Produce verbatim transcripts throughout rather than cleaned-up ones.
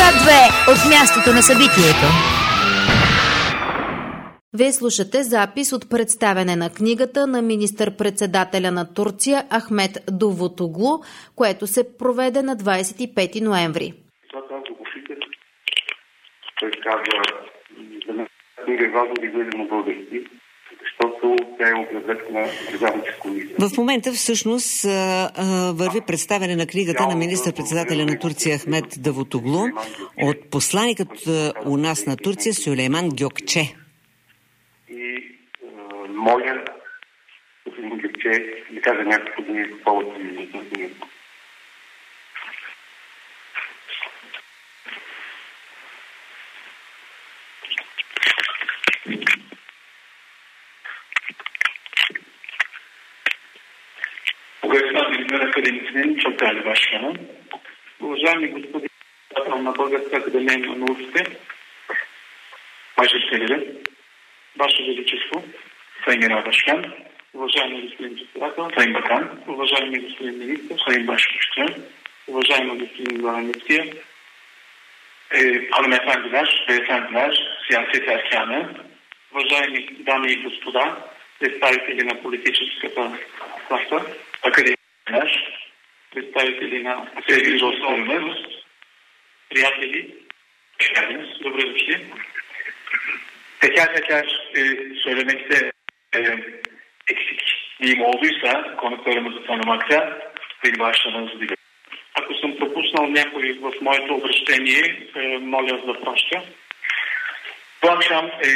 две от мястото на събитието. Вие слушате запис от представяне на книгата на министър-председателя на Турция Ахмет Давутоглу, което се проведе на двадесет и пети ноември. Това казва Гофите. Той казва, за мен книга е важно да излезе на български, защото тя е образец на държавните комисии. В момента всъщност върви представяне на книгата на министър-председателя на Турция Ахмет Давутоглу от посланикът у нас на Турция Сюлейман Гьокче. И моля господин Гьокче да кажа някакво думи по повод на книгата. Българската министър академичен Чалтали Вашкана. Уважаеми господин председател на Българска академия на науките, Ваше Селиве, Ваше Величество, Сайнира Вашкан, уважаеми господин председател, Сайн Бакан, уважаеми господин министър, Сайн Башкан, уважаеми господин Главамистия, Hanımefendiler, beyefendiler, siyaset erkanı, уважаеми дами и господа, представители на политическата класа, академични, представители на религиозност, приятели, добре дошли. Teker teker e, söylemekte e, eksikliğim olduysa konuklarımızı tanımakta beni bağışlamanızı diliyorum. Ако съм пропуснал някой в моето обращение, е, моля за проща. Bu akşam e,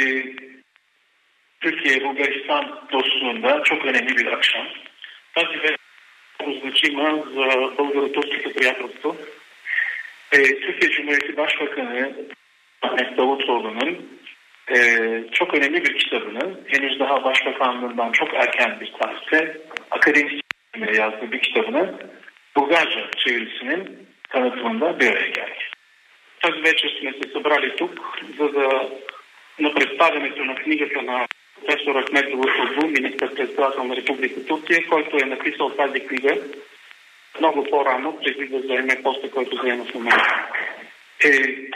Türkiye-Bulgaristan dostluğunda çok önemli bir akşam. Тази вечер е много значима за българо-турското приятелство. Е, Türkiye Cumhuriyeti Başbakanı Ahmet Davutoğlu'nun e, çok önemli bir kitabını henüz daha başbakanlığından çok erken bir tarihte akademisyenle yazdığı bir kitabını Bulgarca çevirisinin tanıtımında bir araya geldik. Тази вечер сме се събрали тук, за да на представянето на книгата на професор Ахмет Давутоглу, министър-председател на Република Турция, който е написал тази книга много по-рано, преди да заеме поста, който заема в момента. Е,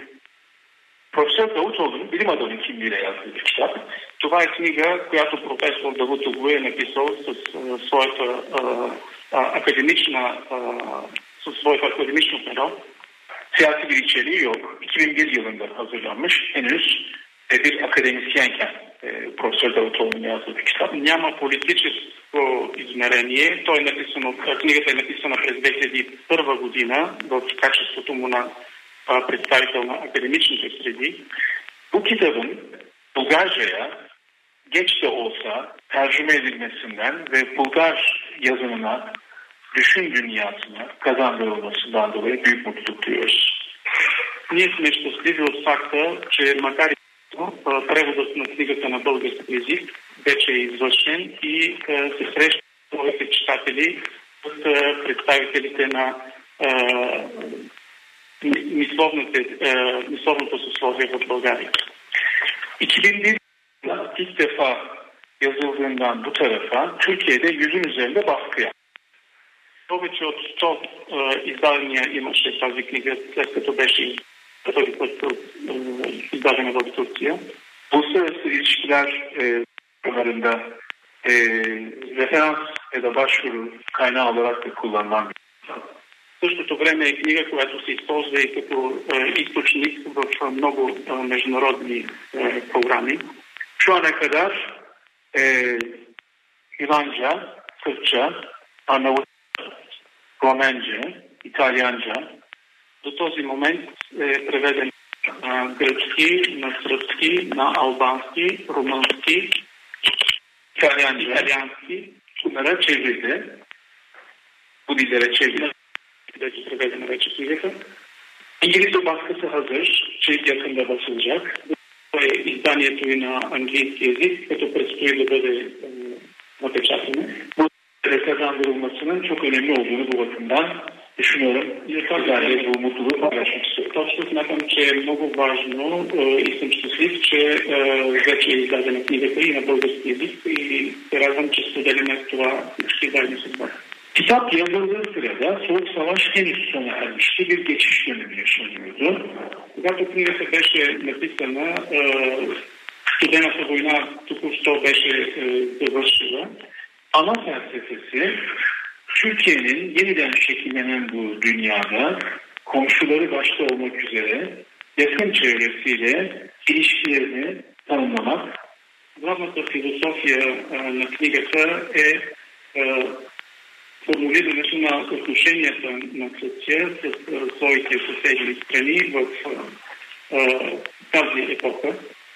професор Давутоглу, bilim adamı kimliğiyle yazdığı bir kitap. Това е книга, която професор Давутоглу е написал с а, своята а, а, akademична а, със своето академично перо. Siyasi bir içeriği yok. iki bin bir yılında hazırlanmış. Henüz e, bir akademisyenken e, Profesör Davutoğlu'nun yazdığı bir kitap. Няма политическо измерение. Той е написано, книгата е написана през две хиляди и първа година в качеството му на а, представител на академичните среди. Bu kitabın Bulgarca'ya geç de olsa tercüme edilmesinden ve Bulgar yazımına, düşün dünyasına kazandırılmasından dolayı büyük mutluluk duyuyoruz. Ние сме щастливи от факта, че макар и преводът на книгата на български език вече е извършен и се срещат своите читатели с представителите на мисловното съсловие в България. iki bin bir yılında ilk defa yazıldığından bu tarafa Türkiye'de yüzün üzerinde baskı yaptı. Повече от сто е, издания имаше тази книга, след като беше първи път е, издадена в Турция. Uluslararası ilişkiler e, konularında e, referans ya da başvuru kaynağı olarak da kullanılan bir kitap. В същото време е книга, която се използва и като е, източник в много е, международни е, програми. Şu ana kadar e, Yunanca, Sırpça, Arnavut, Romence, Италианча. До този момент е преведен на гръцки, на сръбски, на албански, румънски, италиански. Bunlara çevirdi. Bu dillere çevirdi. Preveden вече книгата. İngilizce baskısı hazır. Çelik yakında basılacak. Bu е изданието и на английски език, като предстои да бъде напечатано. Bu kazandırılmasının çok önemli olduğunu bu bakımdan düşünüyorum. Güzel bu mutluluğu paylaşmak istiyorum. Точно смятам, че е много важно и съм щастлив, че вече е издадена книгата и на български език и се радвам, че споделяме това всички заедно с вас. Kitap yazıldığı sırada Soğuk Savaş henüz sona ermişti. Bir geçiş dönemi yaşanıyordu. когато книгата беше написана, Студената война току-що беше завършила, Anastasiya'sı Türkiye'nin yeniden şekillenen bu dünyada komşuları başta olmak üzere yakın çevresiyle ilişkilerini tanımlamak. Главната философия на книгата е формулирането на отношенията на Турция с своите съседни страни в тази епоха.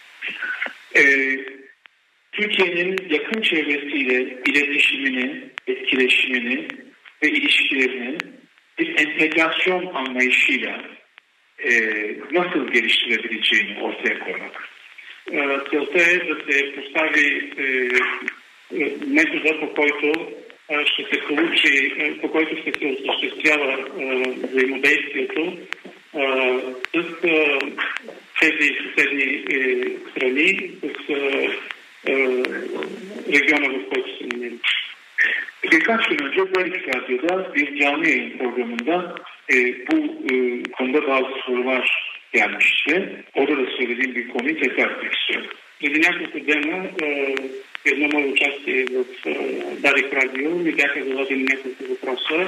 Türkiye'nin yakın çevresiyle iletişimini, etkileşimini ve ilişkilerini bir entegrasyon anlayışıyla e, nasıl geliştirebileceğini ortaya koymak. Целта е да се постави е, метода, по който е, ще се получи, е, по който ще се осъществява е, взаимодействието е, с е, тези съседни е, страни, с е, regiona в който се намираме. Birkaç gün önce Balik Radyo'da bir canlı yayın programında e, bu e, konuda bazı sorular gelmişti. Orada da söylediğim bir konuyu tekrar etmek istiyorum. Преди няколко дена едно мое участие в Дарик Радио ми бяха зададени няколко въпроса.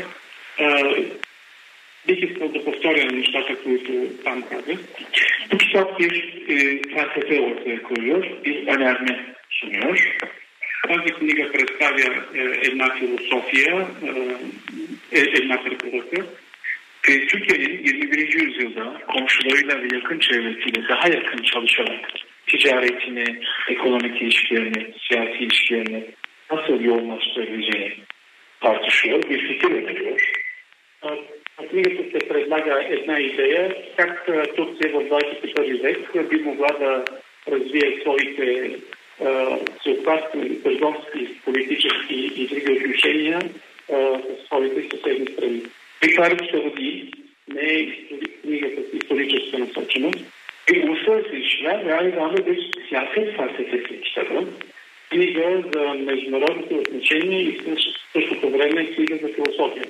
Бих искал да повторя нещата, които там казах. Тук çok bir e, felsefe ortaya koyuyor, bir önerme sunuyor. Тази книга представя е, една философия, е, една препоръка. Türkiye'nin yirmi birinci yüzyılda komşularıyla ve yakın çevresiyle daha yakın çalışarak ticaretini, ekonomik ilişkilerini, siyasi ilişkilerini nasıl yoğunlaştırabileceğini tartışıyor, bir fikir öneriyor. Книгата се предлага една идея, как Турция в двадесет и първи век би могла да развие своите всеобхватни търговски, политически и други отношения с своите съседни страни. Прикарът ще роди не е книгата с историческа насоченост. И уluslararası ilişkiler ve aynı zamanda bir siyaset felsefesi kitabı. Книга за международните отношения и в същото време книга за философия.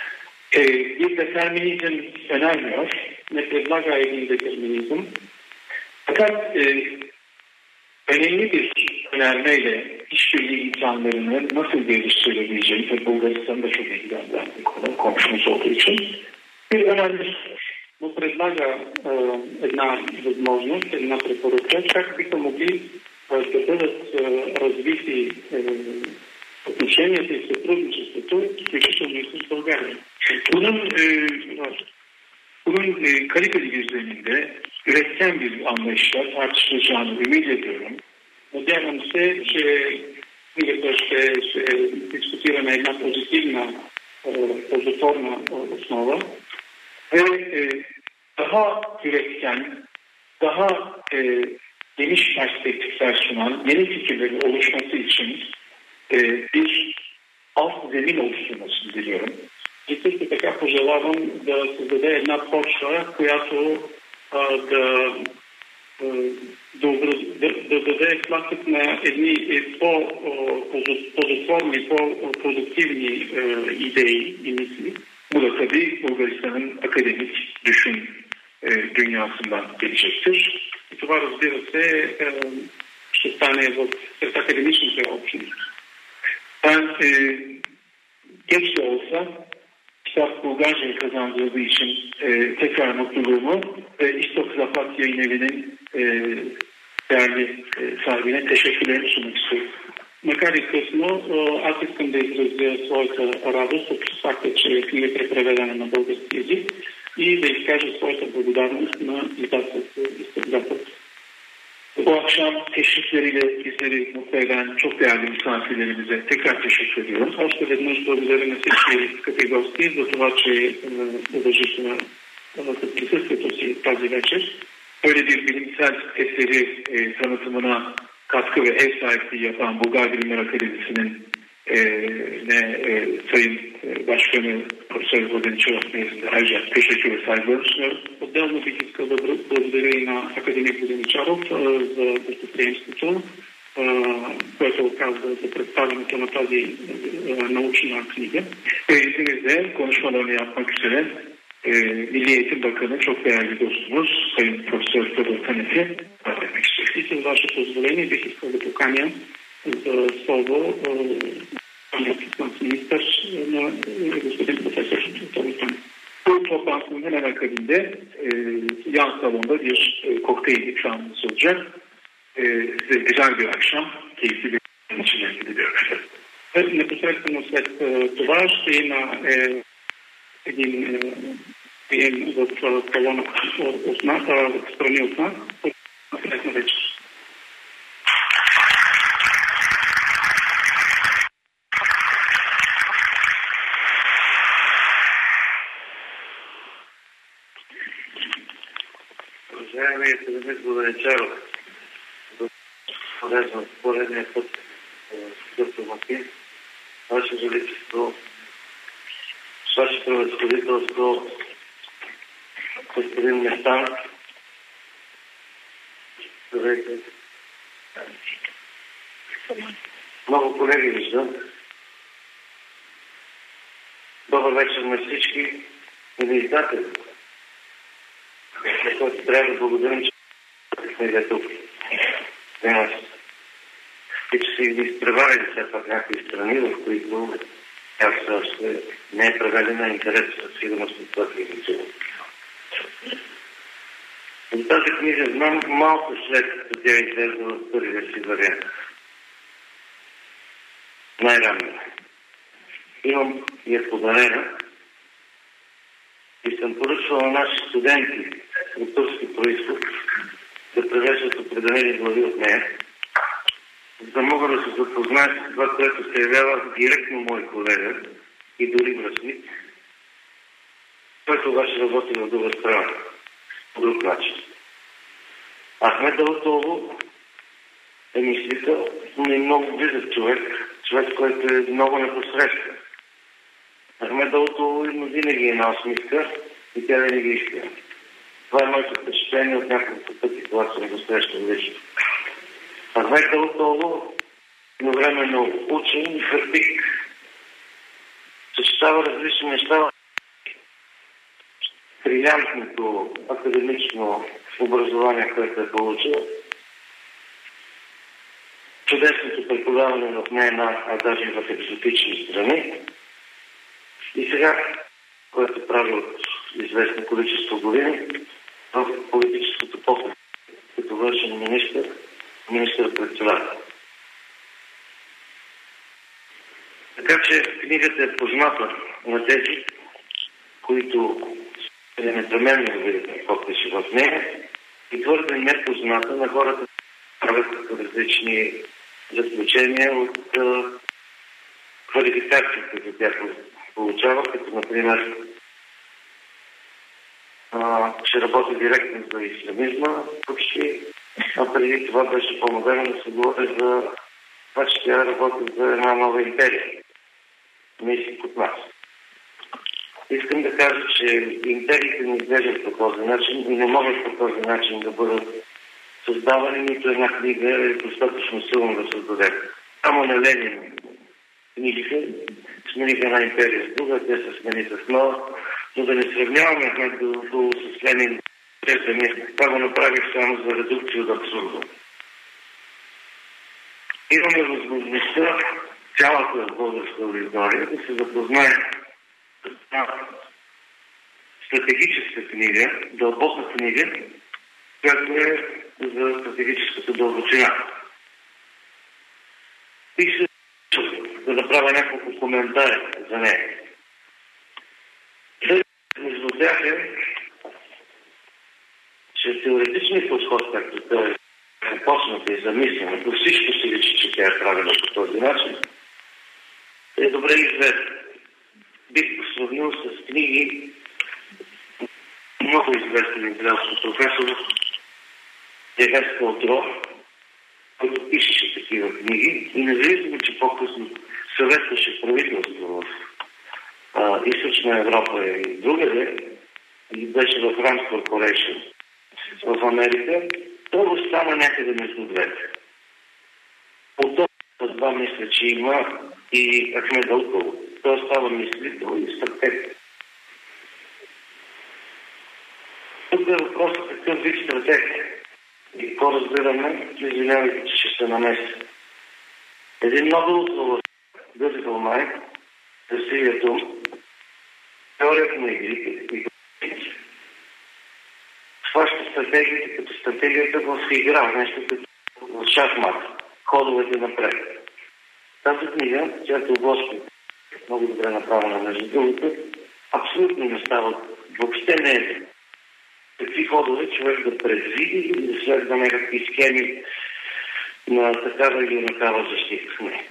Bir determinizm önermiyor, ne predlaga един determinizm. Fakat e, önemli bir önermeyle işbirliği imkanlarını nasıl geliştirebileceği, tabi Bulgaristan'ı da çok ilgilendiren bir konu, komşumuz olduğu için bir önerme. Но предлага е, една възможност, една препоръка, как биха могли е, да бъдат е, развити е, отношенията и сътрудничеството, включително и с България. Bunun, e, bunun e, kaliteli bir zeminde üretken bir anlayışla tartışılacağını ümit ediyorum. Надявам се, че книгата ще се дискутира на една позитивна, ползотворна основа ve e, daha üretken, daha e, geniş perspektifler sunan yeni fikirlerin oluşması için e, bir alt zemin oluşturmasını diliyorum. И също така пожелавам да създаде една почва, която а, да, да, да, да даде тласък на едни по-плодотворни, по-продуктивни идеи и мисли. Bu da tabii Bulgaristan'ın akademik düşün e, dünyasından gelecektir. И това, разбира се, е, ще стане в сред академичните общности. Ben e, geç de olsa kitap Bulgarca'yı kazandırdığı için e, tekrar mutluluğumu ve İstok Zapat Yayın Evi'nin e, değerli e, sahibine teşekkürlerimi sunmak istiyorum. Макар и късно, аз искам да изразя своята радост от факта, че книгата е преведена на български език и да изкажа своята благодарност на издателството Изток Запад. Bu akşam teşrifleriyle bizleri mutlu eden çok değerli misafirlerimize tekrar teşekkür ediyorum. Още веднъж благодаря на всички скъпи гости за това, че уважиха присъствието си тази вечер. Böyle bir bilimsel eseri e, tanıtımına katkı ve ev sahipliği yapan Bulgar Bilimler Akademisi'nin e, ne e, Sayın e, Başkanı Profesör Vodenичаров nezdinde ayrıca teşekkür ve saygılarımı sunuyorum. Отделно бих искал да благодаря и на академик Воденичаров за гостоприемството, което оказва за представянето на тази научна книга. Ve izninizle konuşmalarını yapmak üzere e, Milli Eğitim Bakanı, çok değerli dostumuz Sayın Profesör Todor Tanet'i bahsetmek istiyor. И с ваше позволение бих искал да поканя за слово заместник министър на господин професор Todor Tanet. Bu toplantının hemen akabinde e, yan salonda bir e, kokteyl ikramımız olacak. E, size güzel bir akşam, keyifli bir akşam için diliyorum. Непосредствено след това ще има е, един прием в салона от нас, страни от нас, след вечер. Уважаеми академик Воденичаров, полезно поредния път като Матин, Ваше Величество, Ваше Превъзходителство, господин Местан, много колеги виждам. Добър вечер на всички издатели, за който трябва да благодарим, че книга е тук. И че са изпреварили все пак някакви страни, в които тя все още не е преведена интерес със сигурност от това книгите. За тази книга знам малко след като тя излезе в първия си вариант. Най-ранно. Имам и е подарена и съм поръчвал на наши студенти от турски произход да превеждат определени глави от нея, за да мога да се запознаят с това, което се явява директно мой колега и дори връзник, който обаче работи в друга страна, по друг начин. Ахмед Давутоглу е мислител, но и много близък човек, човек, който е много непосредствен. Ахмед Давутоглу има винаги една усмивка и тя винаги иска. Това е моето впечатление от няколко пъти, когато съм го срещал лично. Ахмед Давутоглу едновременно учен и практик. Съчетава различни неща. Брилянтното академично образование, което е получил. Чудесното преподаване в нея, а даже и в екзотични страни. И сега, което прави от известно количество години, в политическото похода, като външен министър, министър-председател. Така че книгата е позната на тези, които е непременно да видят какво пише в нея и твърде непозната на хората, правят различни заключения от квалификации, които тя получава, като например а, че работи директно за ислямизма почти, а преди това беше по-модерно да се говори за това, че тя работи за една нова империя. Мисли под нас. Искам да кажа, че империите не изглеждат по този начин и не могат по този начин да бъдат създавани, нито една книга е достатъчно силно да създаде. Само на Ленин книгите смениха една империя с друга, те се смени с нова, но да не сравняваме между с Ленин. Това го направих само за редукция от абсурда. Имаме възможността цялата българска аудитория да се запознае с една стратегическа книга, дълбока книга, която е за стратегическата дълбочина. И ще да направя няколко коментари за нея. Между тях е, че теоретичният подход, както той е започнат и замислен, ако всичко си личи, че тя е правила по този начин, е добре известен. Бих го сравнил с книги много известен италиански професор Евес Колтро, който пишеше такива книги и независимо, че по-късно съветваше правителство в а, Източна Европа и другаде, и беше в Rand Corporation в Америка, това стана някъде между двете. От това мисля, че има и Ахмед Давутоглу. Той става мислител и стратег. тук е въпросът какъв вид стратегия и какво разбираме, извинявайте, че ще се намеси. Един Нобелов Гъзгълмай, красивият ум, теорията на игрите, хваща стратегията като стратегията в игра, нещо като в шахмат, ходовете напред. Тази книга, която Господ много добре направена между другото, абсолютно не става, въобще не е. Какви ходове човек да предвиди или да следва някакви схеми на такава или на такава защита. Не.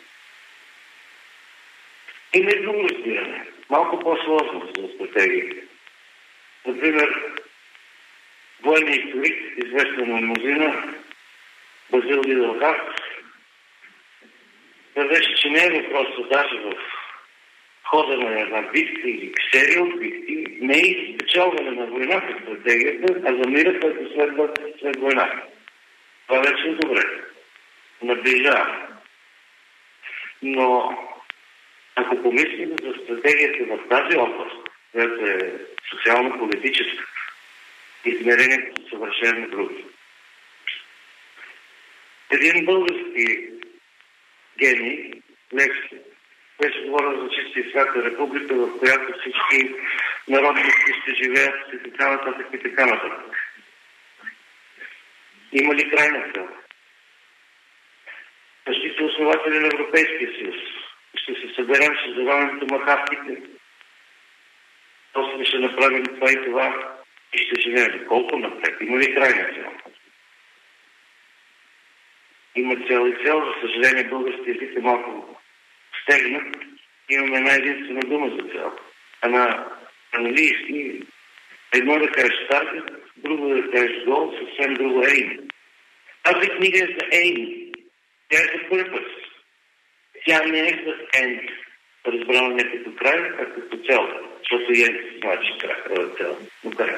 Има и друго разбиране. Малко по-сложно за стратегията. Например, военният историк, известен на мнозина, Базил Лидълхарт, твърдеше, че не е въпросът даже в хода на една битка или серия от битки, не е изпечалване на войната стратегията, а за мира, който следва след война. Това вече е добре. Наближава. Но ако помислим за стратегията в тази област, която е социално-политическа, измерението са съвършено други. Един български гений, Левски, беше говорил за чиста и свята република, в която всички народности ще живеят и така нататък и така нататък. Има ли крайна цел? Същите основатели на Европейския съюз. Ще се съберем, ще завалим томахавките. После ще направим това и това и ще живеем. Колко напред? Има ли крайна цел? Има цел и цел. За съжаление, български език е малко стегнат. Имаме една единствена дума за цел. А на английски едно да кажеш таргет, друго да кажеш гол, съвсем друго aim. Тази книга е за aim. Тя е за purpose. Тя не е за end. Разбрано не като край, а като цел. Защото end значи цел. Но край.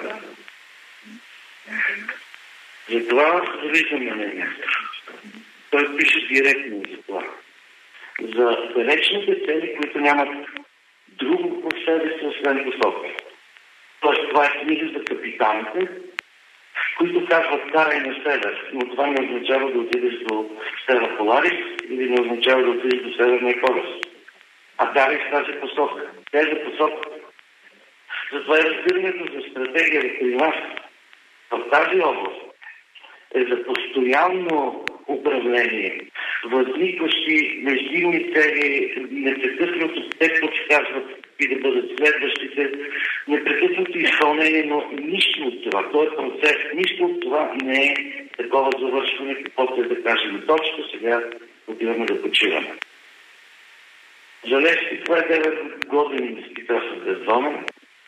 Затова завиждаме на място. Той пише директно за това. За далечните цели, които нямат друго по себе си, освен посока. Тоест, това е книга за капитаните, които казват карай на север, но това не означава да отидеш до Стела Поларис или не означава да отидеш до Северния полюс. А карай в тази посока. Тя е за посока. Затова и разбирането за стратегия при нас в тази област е за постоянно управление, възникващи междинни цели, непрекъснато те подсказват и да бъдат следващите, непрекъснато изпълнение, но нищо от това, този процес, нищо от това не е такова завършване, каквото е да кажем точно, сега отиваме да почиваме. За Левски това е девет години изпитателен бездомен.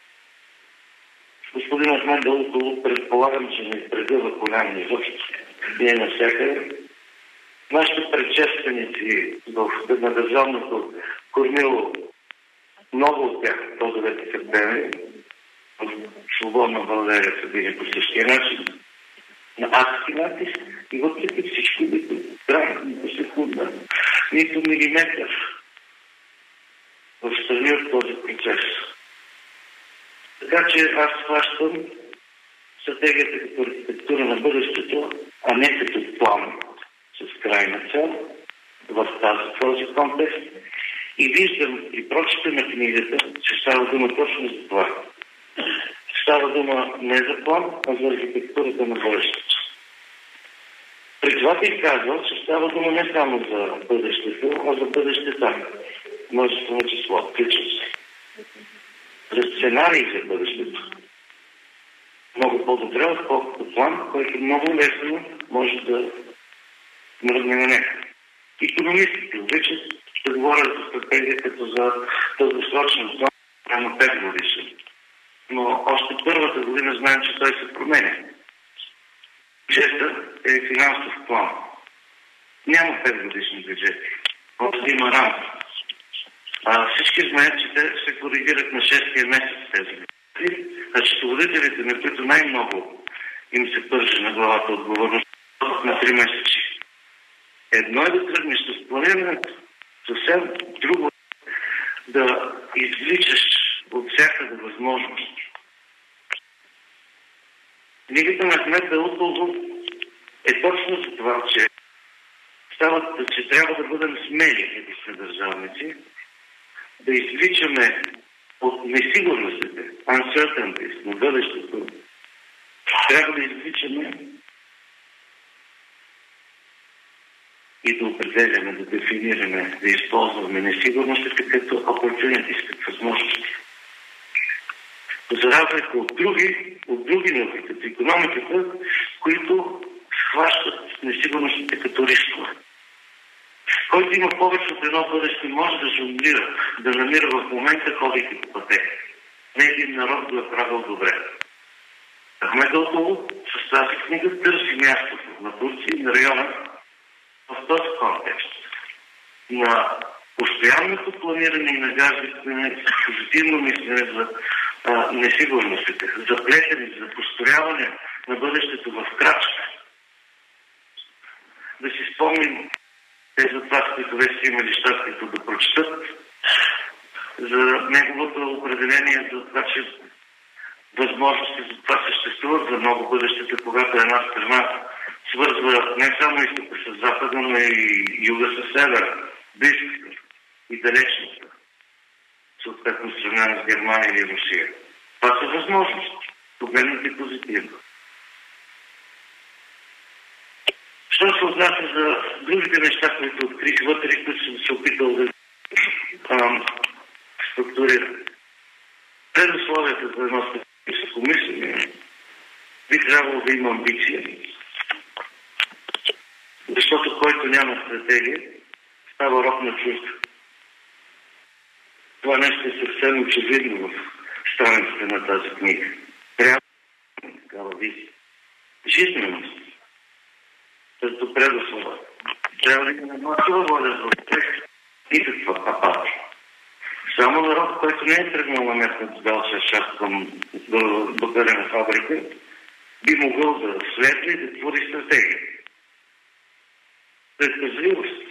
Господин Ахмед Давутоглу, предполагам, че не прегъва коляни изобщо. Не навсякъде. Нашите предшественици в на държавното кормило, много от тях до девети септември, в свободна България са били по същия начин, на адски натиск и въпреки всичко, нито грам, нито секунда, нито милиметър в страни от този процес. Така че аз хващам стратегията като архитектура на бъдещето, а не като план с крайна цел в тази, този контекст. И виждам и прочета на книгата, че става дума точно за това. Става дума не за план, а за архитектурата на бъдещето. При това бих казал, че става дума не само за бъдещето, а за бъдещето. Множествено число, включва се. За сценарии за бъдещето. Много по-добре, отколкото план, който много лесно може да мръдне на него. Икономистите обичат да говорят за стратегия като за дългосрочен план, прямо пет годишен. Но още първата година знаем, че той се променя. Бюджетът е финансов план. Няма пет годишни бюджети. Просто има рамка. А всички знаят, че те се коригират на шестия месец тези бюджети, а счетоводителите, на които най-много им се пърже на главата отговорност, на три месечи. Едно е да тръгнеш с планирането, съвсем друго да извличаш от всякъде възможност. Книгата на Ахмед Давутоглу е точно за това, че става, че трябва да бъдем смели, като сме държавници, да извличаме от несигурностите, uncertainties на бъдещето, трябва да извличаме и да определяме, да дефинираме, да използваме несигурностите като opportunities, като възможности. За разлика от други, от други науки, като икономиката, които схващат несигурностите като рискове. Който има повече от едно бъдеще, може да жонглира, да намира в момента, ходейки по пътека. Не един народ го е правил добре. Ахмед Давутоглу с тази книга търси мястото на Турция и на района в този контекст. На постоянното планиране и нагаждане, позитивно мислене за а, несигурностите, за плетене, за построяване на бъдещето в крачка. Да си спомним тези от вас, които вече са имали щастието да прочитат, за неговото определение за това, че възможности за това съществуват за много бъдещето, когато една страна свързва не само изтока с запада, но и юга с севера, близката и далечната, съответно сравнена с Германия или Русия. Това са възможности. Погледнете позитивно. Що се отнася за другите неща, които открих вътре, които съм се опитал да ам, структурирам. Предусловията за едно стратегическо мислене би трябвало да има амбиция, защото който няма стратегия, става роб на чувства. Това нещо е съвсем очевидно в страниците на тази книга. Трябва да такава визия. Жизненост. Като предуслова. Трябва да има масова воля за успех и каква апатия. Само народ, който не е тръгнал на местната далша шаст към докарена фабрика, би могъл да следва и да твори стратегия. Предпазливост.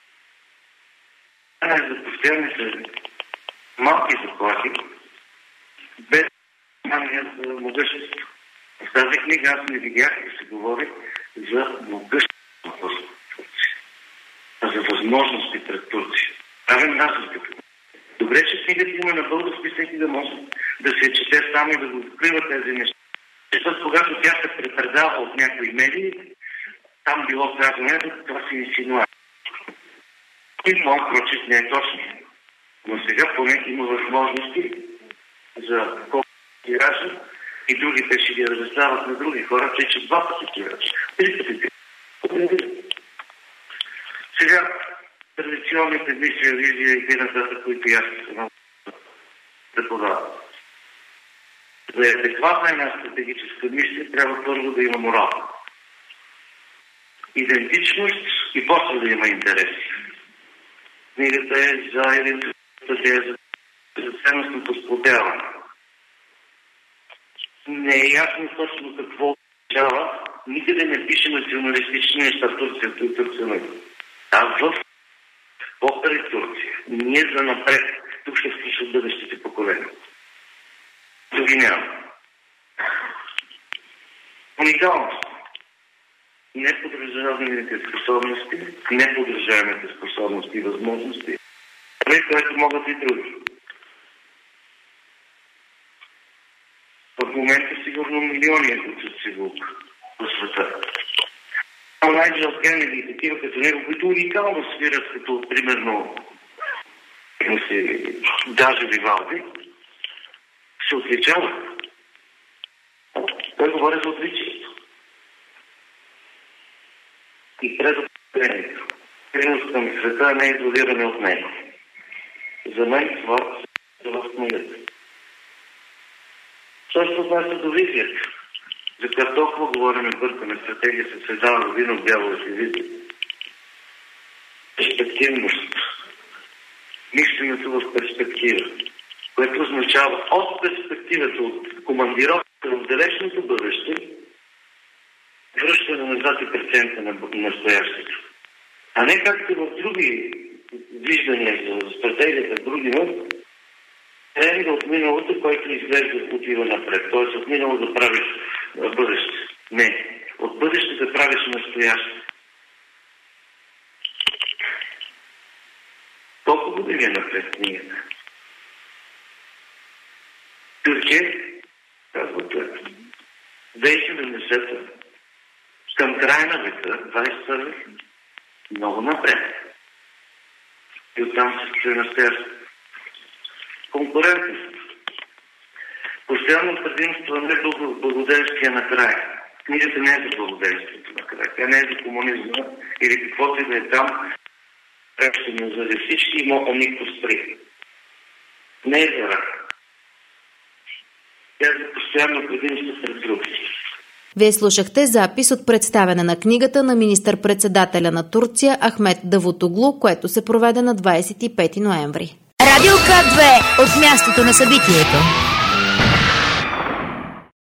Това е за постоянните малки заплахи, без знания за могъщество. В тази книга аз не видях да се говори за могъщество, а за възможности пред Турция. Правим разлика. Добре, че книгата има на български, всеки да може да се чете само и да го открива тези неща. Защото когато тя се препредава от някои медии, там било казано, ето това си инсинуация. И моят прочит не е точно. Но сега поне има възможности за колко тиража и другите ще ги разрешават на други хора, че че два пъти тиража. Три пъти тиража. Сега традиционните мисия, визия и т.н., които аз съм да подавам. За адекватна една стратегическа мисия трябва първо да има морал. Идентичност и после да има интереси. Книгата е за идентичността, за ценностното сплотяване. Не е ясно точно какво означава. Никъде не пише националистични неща в Турция, и Турция. А в покрай Турция. Ние за напред. Тук ще включат бъдещите поколения. Други няма. Уникалност. Неподражаваните способности, неподражаемите способности и възможности, което могат и други. В момента сигурно милиони учат си го по света. Найджел Кенеди и такива като него, които уникално свират, като примерно даже Вивалди, се отличават. Той говори за отличието. И предопределението. Принос към света не е изолиране от него. За мен това е в книгата. Също отнася до визията, за която толкова говорим и бъркаме стратегия, се създава родина от дявола си визия. Перспективност. Мисленето в перспектива, което означава от перспективата, от командировката в далечното бъдеще, връщане назад и преценка на настоящето. А не както в други виждания за стратегията, в други науки, тренинга от миналото, който изглежда отива напред. Т.е. от минало да правиш бъдеще. Не. От бъдеще да правиш настояще. Колко години е напред книгата? Турция, казвате, две хиляди и седемдесета, към края на века, двадесети век, много напред. И оттам се стои настояще. Конкурентност. Постоянно предимство не е благоденствие накрая. Книгата не е за благоденствието накрая. Тя не е за комунизма или каквото и да е там. Ще не заради всички и мога никто спри. Не е за рак. Тя е за постоянно предимство сред други. Вие слушахте запис от представяне на книгата на министър-председателя на Турция Ахмет Давутоглу, което се проведе на двадесет и пети ноември. Радио К две от мястото на събитието.